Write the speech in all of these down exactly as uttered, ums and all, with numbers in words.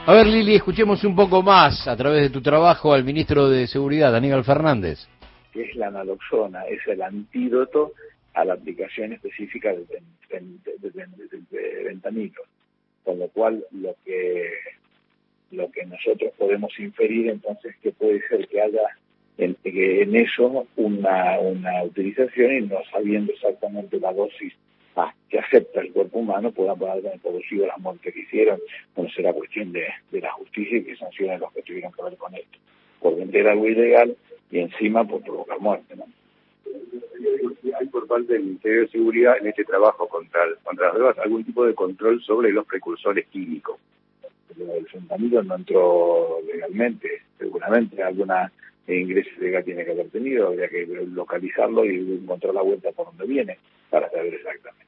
A ver, Lili, escuchemos un poco más a través de tu trabajo al ministro de Seguridad, Aníbal Fernández. Que es la naloxona, es el antídoto a la aplicación específica del fentanilo, con lo cual lo que lo que nosotros podemos inferir entonces que puede ser que haya en, en eso una una utilización y no sabiendo exactamente la dosis ah, que acepta el cuerpo humano puedan haber producido las muertes que hicieron. Bueno, será cuestión de, de la justicia y que sancionen los que tuvieron que ver con esto, por vender algo ilegal y encima por provocar muerte, ¿no? ¿Hay por parte del Ministerio de Seguridad en este trabajo contra, contra las drogas algún tipo de control sobre los precursores químicos? El fentanilo no entró legalmente, seguramente alguna ingreso ilegal tiene que haber tenido, habría que localizarlo y encontrar la vuelta por donde viene para saber exactamente.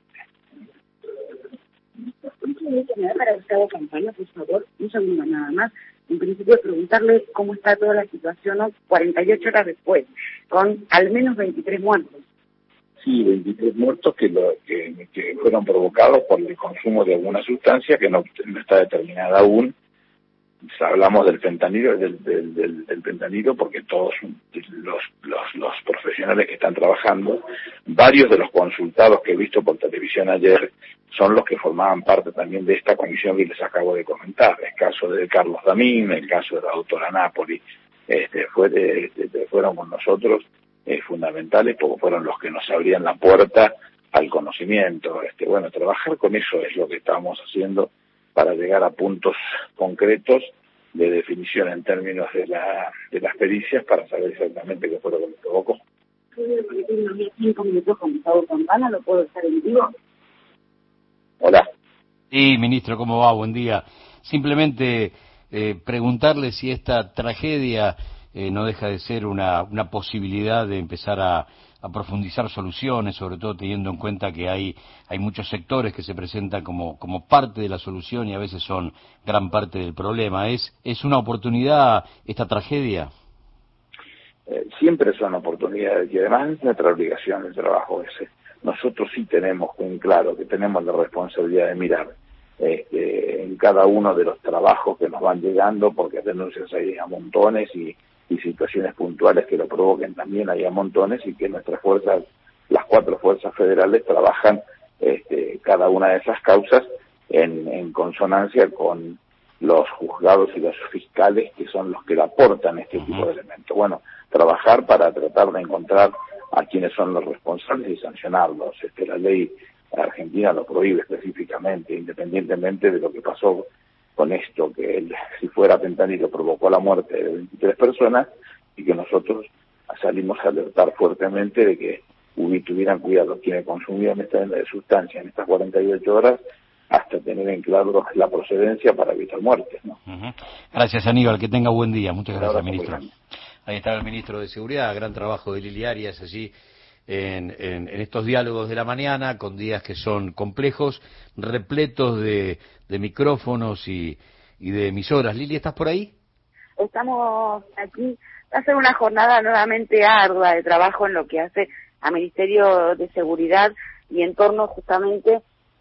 Para Gustavo Campana, por favor, un segundo nada más. En principio, preguntarle cómo está toda la situación ¿no? cuarenta y ocho horas después, con al menos veintitrés muertos. Sí, veintitrés muertos que, lo, que, que fueron provocados por el consumo de alguna sustancia que no, no está determinada aún. Hablamos del fentanilo, del, del, del, del fentanilo porque todos los, los, los profesionales que están trabajando, varios de los consultados que he visto por televisión ayer, son los que formaban parte también de esta comisión que les acabo de comentar. El caso de Carlos Damín, el caso de la doctora Napoli, este, fue de, de, de, fueron con nosotros eh, fundamentales porque fueron los que nos abrían la puerta al conocimiento. Este, bueno, trabajar con eso es lo que estamos haciendo para llegar a puntos concretos de definición en términos de la de las pericias para saber exactamente qué fue lo que lo provocó. Cinco minutos con Gustavo Campana, ¿lo puedo estar en vivo? Hola. Sí, ministro, ¿cómo va? Buen día. Simplemente eh, preguntarle si esta tragedia eh, no deja de ser una, una posibilidad de empezar a, a profundizar soluciones, sobre todo teniendo en cuenta que hay hay muchos sectores que se presentan como como parte de la solución y a veces son gran parte del problema. ¿Es es una oportunidad esta tragedia? Eh, siempre son oportunidades y además es nuestra obligación el trabajo ese. Nosotros sí tenemos bien claro que tenemos la responsabilidad de mirar este, en cada uno de los trabajos que nos van llegando, porque denuncias hay a montones y, y situaciones puntuales que lo provoquen también hay a montones, y que nuestras fuerzas, las cuatro fuerzas federales, trabajan este, cada una de esas causas en, en consonancia con los juzgados y los fiscales que son los que aportan este tipo de elementos. Bueno, trabajar para tratar de encontrar a quienes son los responsables y sancionarlos. Este, la ley argentina lo prohíbe específicamente, independientemente de lo que pasó con esto, que él, si fuera fentanilo provocó la muerte de veintitrés personas, y que nosotros salimos a alertar fuertemente de que tuvieran cuidado quienes consumían esta sustancia en estas cuarenta y ocho horas, hasta tener en claro la procedencia para evitar muertes, ¿no? Uh-huh. Gracias, Aníbal, que tenga buen día. Muchas gracias, ministro. Muy Ahí está el ministro de Seguridad, gran trabajo de Lili Arias allí en, en, en estos diálogos de la mañana, con días que son complejos, repletos de, de micrófonos y, y de emisoras. Lili, ¿estás por ahí? Estamos aquí, va a ser una jornada nuevamente ardua de trabajo en lo que hace al Ministerio de Seguridad y en torno justamente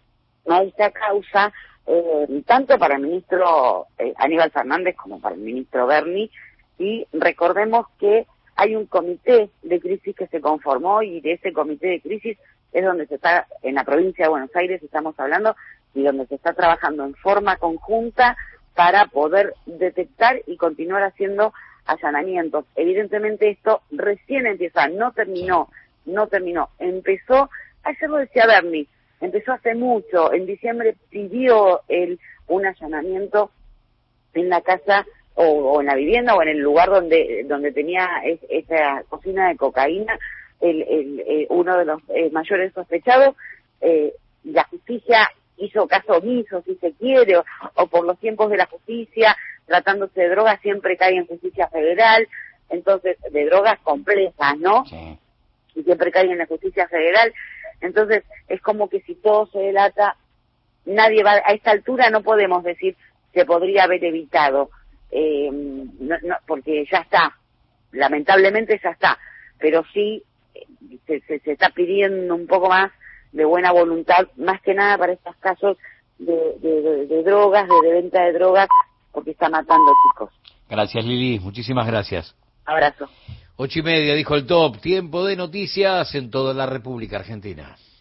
a esta causa, eh, tanto para el ministro eh, Aníbal Fernández como para el ministro Berni. Y recordemos que hay un comité de crisis que se conformó, y de ese comité de crisis es donde se está, en la provincia de Buenos Aires estamos hablando, y donde se está trabajando en forma conjunta para poder detectar y continuar haciendo allanamientos. Evidentemente esto recién empieza, no terminó, no terminó, empezó, ayer lo decía Berni, empezó hace mucho, en diciembre pidió él un allanamiento en la casa O, o en la vivienda o en el lugar donde donde tenía es, esa cocina de cocaína, el, el, el uno de los eh, mayores sospechados. Eh, la justicia hizo caso omiso, si se quiere, o, o por los tiempos de la justicia, tratándose de drogas siempre cae en justicia federal, entonces de drogas complejas, ¿no? Sí. Y siempre cae en la justicia federal, entonces es como que si todo se delata, nadie va, a esta altura no podemos decir se podría haber evitado. Eh, no, no, porque ya está, lamentablemente ya está, pero sí se, se, se está pidiendo un poco más de buena voluntad, más que nada para estos casos de, de, de, de drogas, de, de venta de drogas porque está matando chicos. Gracias, Lili, muchísimas gracias. Abrazo. Ocho y media, dijo el top, tiempo de noticias en toda la República Argentina.